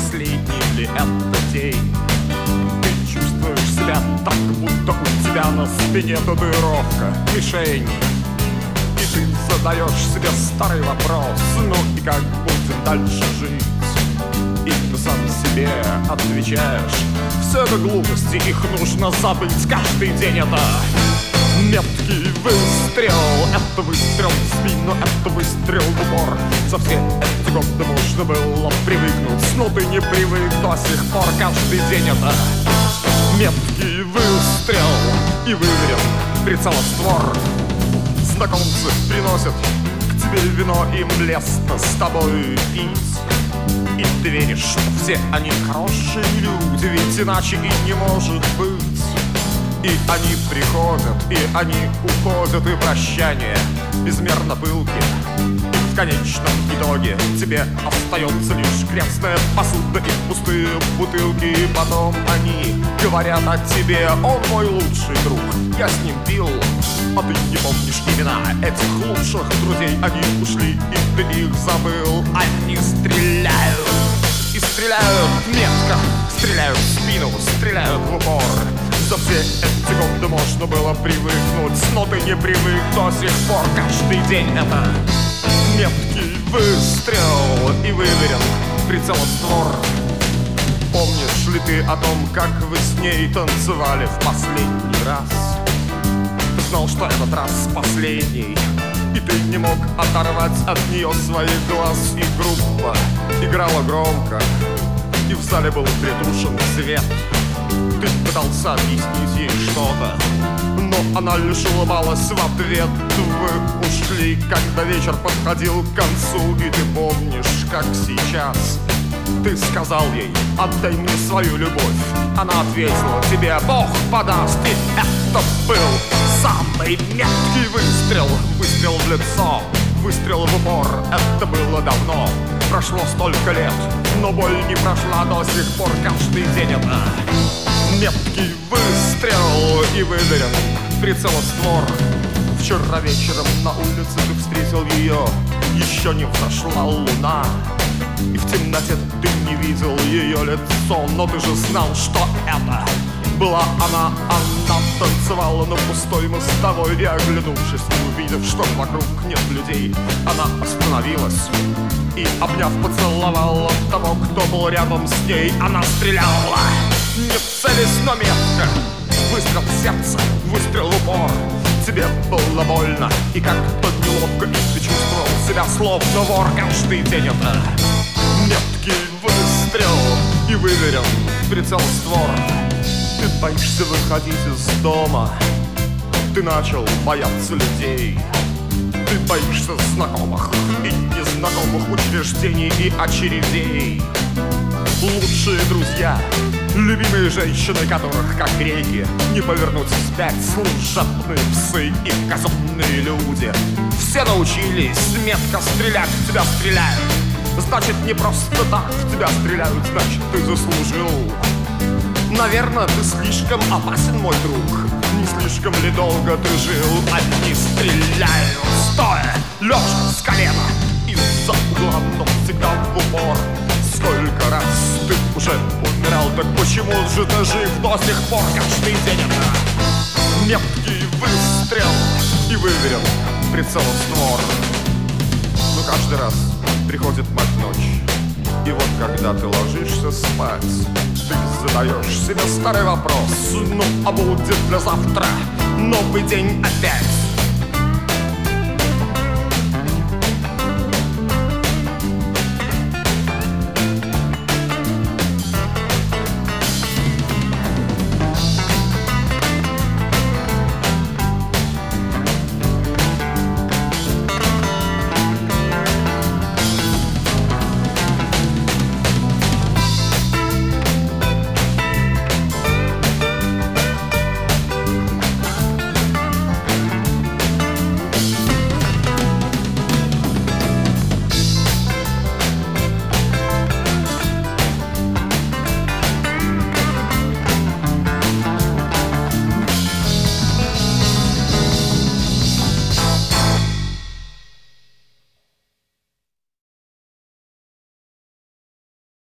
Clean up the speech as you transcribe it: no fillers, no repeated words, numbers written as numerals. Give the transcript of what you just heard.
последний ли это день. Ты чувствуешь себя так, будто у тебя на спине татуировка, мишень. И ты задаешь себе старый вопрос: ну и как будем дальше жить? И ты сам себе отвечаешь: все это глупости, их нужно забыть. Каждый день это меткий выстрел. Это выстрел в спину, это выстрел в упор. За все эти годы можно было привыкнуть, но ты не привык до сих пор. Каждый день это меткий выстрел. И выверен прицелоствор. Знакомцы приносят к тебе вино, им лестно с тобой пить. И ты веришь, что все они хорошие люди, ведь иначе и не может быть. И они приходят, и они уходят, и прощание безмерно пылки. И в конечном итоге тебе остается лишь грязная посуда и пустые бутылки. И потом они говорят о тебе: он мой лучший друг, я с ним пил. А ты не помнишь имена этих лучших друзей. Они ушли, и ты их забыл. Они стреляют, и стреляют метко, стреляют в спину, стреляют в упор. За все эти годы можно было привыкнуть, но ты не привык до сих пор. Каждый день это меткий выстрел. И выверен прицелоствор. Помнишь ли ты о том, как вы с ней танцевали в последний раз? Знал, что этот раз последний, и ты не мог оторвать от нее своих глаз. И группа играла громко, и в зале был притушен свет. Ты пытался объяснить ей что-то, но она лишь улыбалась в ответ. Вы ушли, когда вечер подходил к концу, и ты помнишь, как сейчас ты сказал ей: отдай мне свою любовь. Она ответила тебе: Бог подаст. И это был самый меткий выстрел. Выстрел в лицо, выстрел в упор. Это было давно, прошло столько лет, но боль не прошла до сих пор. Каждый день это меткий выстрел. И выверен прицелоствор. Вчера вечером на улице ты встретил ее, еще не взошла луна, и в темноте ты не видел ее лицо. Но ты же знал, что это была она. Она танцевала на пустой мостовой, и, оглянувшись и увидев, что вокруг нет людей, она остановилась и, обняв, поцеловала того, кто был рядом с ней. Она стреляла, не целясь, но метко. Выстрел в сердце, выстрел в упор. Тебе было больно и как-то неловко, и ты чувствовал себя словно вор. Каждый день это меткий выстрел. И выверен прицелоствор. Ты боишься выходить из дома, ты начал бояться людей. Ты боишься знакомых и незнакомых учреждений и очередей. Лучшие друзья, любимые женщины, которых, как реки, не повернуть вспять. Служебные псы и казенные люди. Все научились метко стрелять, в тебя стреляют. Значит, не просто так в тебя стреляют, значит, ты заслужил. Наверное, ты слишком опасен, мой друг. Не слишком ли долго ты жил? Они стреляют стоя, лежа с колена, из-за угла, но всегда в упор. Сколько раз ты уже умирал, так почему же ты жив до сих пор? Каждый день это меткий выстрел. И выверен прицелоствор. Но каждый раз приходит мать ночь, и вот когда ты ложишься спать, ты задаешь себе старый вопрос: ну а будет для завтра новый день опять?